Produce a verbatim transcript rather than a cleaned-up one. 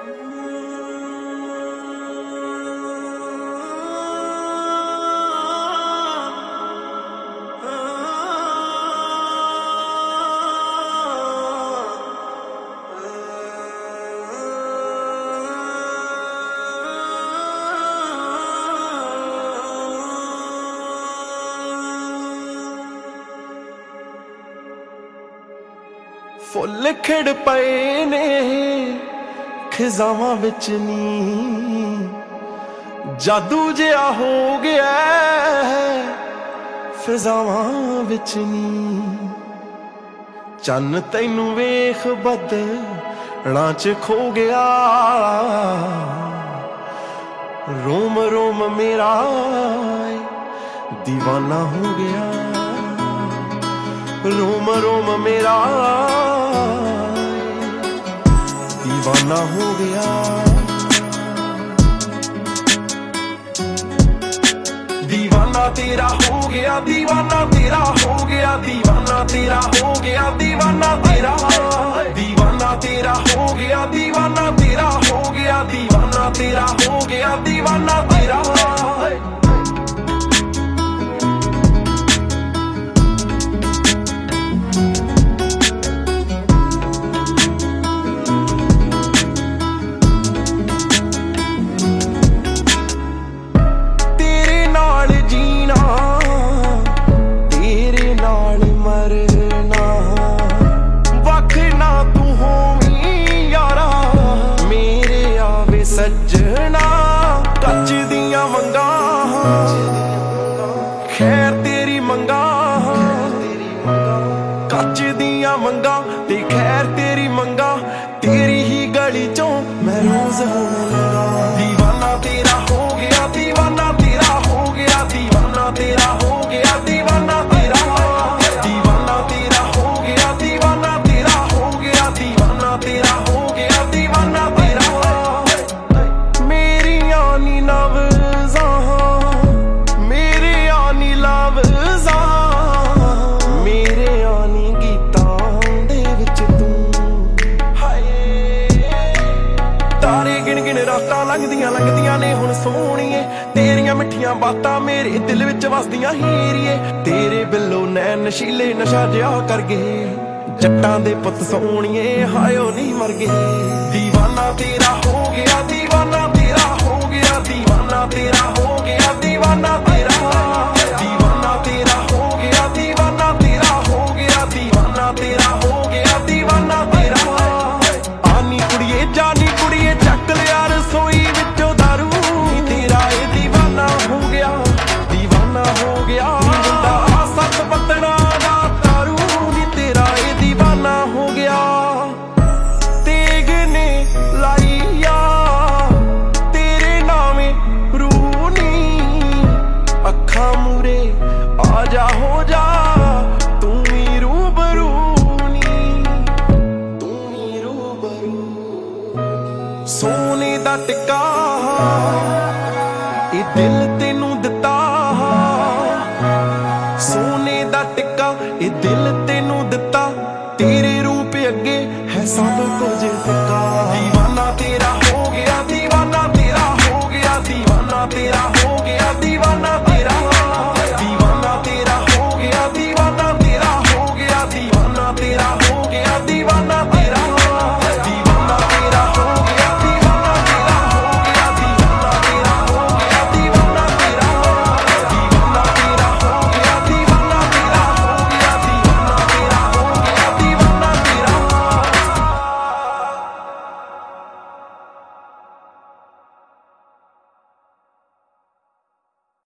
Full खिड़ पए ने खिजावां विच नी, जादू जिहा हो गया फिजावां विच नी। चन्न तैनू वेख बदलां च खो गया, रोम रोम मेरा दीवाना हो गया, रोम रोम मेरा दीवाना हो गया। दीवाना तेरा हो गया, दीवाना तेरा हो गया, दीवाना तेरा हो गया, दीवाना तेरा, दीवाना तेरा हो गया, दीवाना तेरा हो गया, दीवाना तेरा हो गया, दीवाना तेरा। सजना कच दियां मंगा खैर तेरी मंगा, कच दियां मंगा ते खैर तेरी मंगा, तेरी ही गली चों मैं रोज होने लगा। दीवाना तेरा हो गया, दीवाना तेरा हो गया, दीवाना तेरा हो गया, दीवाना तेरा, दीवाना तेरा हो गया, दीवाना तेरा हो गया, दीवाना तेरा हो गया, दीवाना तेरा। लंघदियां लंघदियां ने हुण सोहणीए, तेरियां मिठियां बातां मेरे दिल विच वसदियां हीरीए। तेरे बिल्लो नैन नशीले नशा जिहा कर गए, जट्टां दे पुत सोहणीए हायो नहीं मर गए। दीवाना तेरा हो गया, दीवाना तेरा हो गया, दीवाना तेरा हो गया, दीवाना तेरा, दीवाना तेरा हो गया, दीवाना तेरा हो गया, दीवाना तेरा हो गया, दीवाना तेरा। आनी कुड़िए जानी कुड़िए चक लिया रसोई विचों दारू, तेरा ए दीवाना हो गया, दीवाना हो गया। मुंडा सत पत्तना दा तारू, तेरा ए दीवाना हो गया। तेग ने लाइया तेरे नामे रूनी, अखा मूरे आजा हो जा तू भी रूबरू नी, तू भी रूबरू। सोने दा टिक्का ए दिल तेनू दिता, सोने दा टिक्का ए दिल तेनू दिता, तेरे रूप अगे है सब कुछ फिक्का। दीवाना तेरा हो गया, दीवाना तेरा हो गया, दीवाना तेरा हो गया, दीवाना